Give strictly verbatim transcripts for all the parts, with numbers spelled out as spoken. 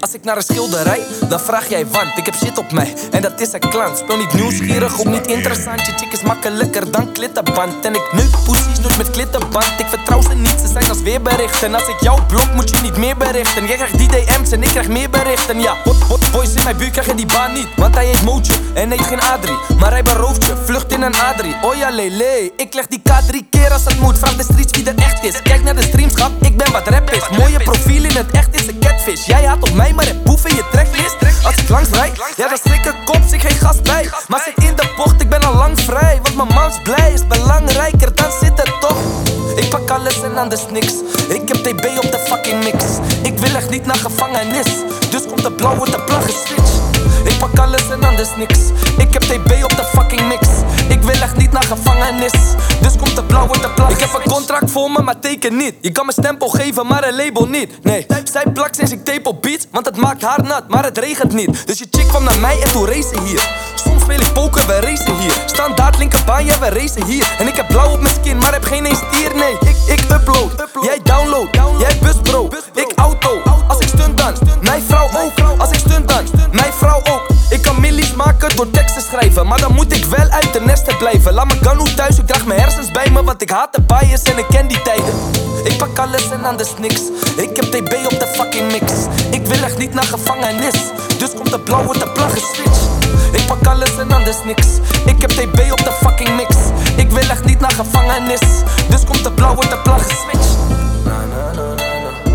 Als ik naar een schilderij, dan vraag jij want. Ik heb shit op mij en dat is een klant. Speel niet nieuwsgierig, ook niet interessant. Je chick is makkelijker dan klittenband. En ik neuk poesies nooit met klittenband. Ik vertrouw ze niet, ze zijn als weerberichten. Als ik jou blok, moet je niet meer berichten. Jij krijgt die D M's en ik krijg meer berichten. Ja, hot, hot boys in mijn buurt krijgen die baan niet. Want hij heet Mootje en heet geen Adrie. Maar hij berooft je, vlucht in een A drie. Oh ja, lele, ik leg die K drie keer als het moet. Vraag de streets wie er echt is. Kijk naar de streamschap, ik ben wat rap is. Mooie profiel in het echt is een catfish. Jij haat op mij, maar heb boef in je tracklist. Als ik langs rijd, ja dan schrik ik kops, ik geen gas bij. Maar zit in de bocht, ik ben al lang vrij. Want mijn mans blij is belangrijker dan zit het toch. Ik pak alles en anders niks. Ik heb T B op de fucking mix. Ik wil echt niet naar gevangenis. Dus komt de blauw wordt de plaggen switch. Ik pak alles en anders niks. Ik heb T B op de fucking mix. Ik wil echt niet naar gevangenis. Dus komt de blauw wordt de plaggen. Ik heb een contract voor me, maar teken niet. Je kan me stempel geven, maar een label niet. Nee, zij plakt sinds ik tape op beats. Want het maakt haar nat, maar het regent niet. Dus je chick kwam naar mij en toen racen hier. Soms speel ik poker, we racen hier. Standaard linkerbaan, ja we racen hier. En ik heb blauw op mijn skin, maar heb geen eens stier. Nee, ik, ik upload, jij download. Jij bus bro, ik auto. Als ik stunt dan, mijn vrouw ook. Als ik stunt dan, mijn vrouw ook. Ik kan millies maken door teksten schrijven. Maar dan moet ik wel uit de nesten blijven. Laat me ganoe thuis, ik draag mijn hersens bij me. Want ik haat de bias en ik ken die tijden. Ik pak alles en anders niks. Ik heb T B op de fucking mix. Ik wil echt niet naar gevangenis. Dus komt de blauw wordt de plaggen switch. Ik pak alles en anders niks. Ik heb T B op de fucking mix. Ik wil echt niet naar gevangenis. Dus komt de blauw wordt de plaggen switch. Na, na, na, na.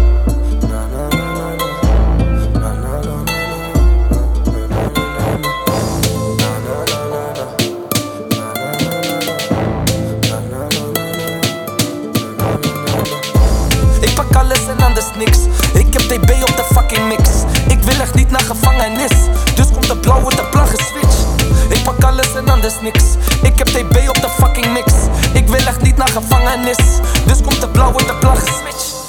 Alles en anders niks. Ik heb T B op de fucking mix. Ik wil echt niet naar gevangenis. Dus komt de blauw wordt de plaggen switch. Ik pak alles en anders niks. Ik heb T B op de fucking mix. Ik wil echt niet naar gevangenis. Dus komt de blauw wordt de plaggen switch.